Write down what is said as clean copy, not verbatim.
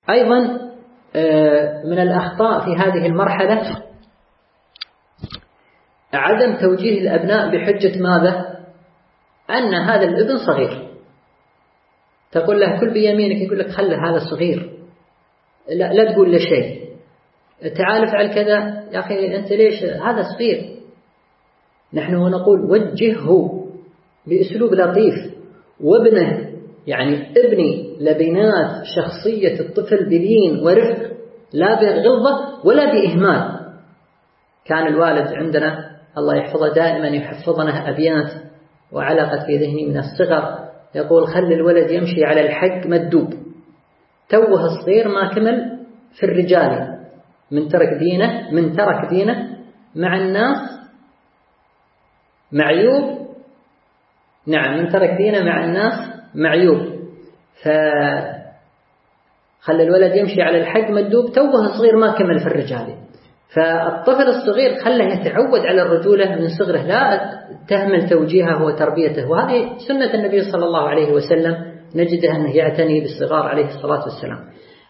أيضا من الأخطاء في هذه المرحلة عدم توجيه الأبناء بحجة ماذا؟ أن هذا الابن صغير، تقول له كل بيمينك، يقول لك خلي هذا صغير، لا تقول له شيء، تعال افعل كذا، يا أخي أنت ليش هذا صغير. نحن نقول وجهه بأسلوب لطيف، وابنه يعني ابني لبنات شخصية الطفل بلين ورفق، لا بغلظة ولا بإهمال. كان الوالد عندنا الله يحفظه دائما يحفظنا أبيات وعلقت في ذهني من الصغر، يقول خلي الولد يمشي على الحق مدوب، توه الصغير ما كمل في الرجال، من ترك دينه مع الناس معيوب. نعم، من ترك دينه مع الناس معيوب. فخلي الولد يمشي على الحق مدوب، توه الصغير ما كمل في الرجال. فالطفل الصغير خله يتعود على الرجولة من صغره، لا تهمل توجيهه وتربيته. وهذه سنة النبي صلى الله عليه وسلم، نجده أنه يعتني بالصغار عليه الصلاة والسلام.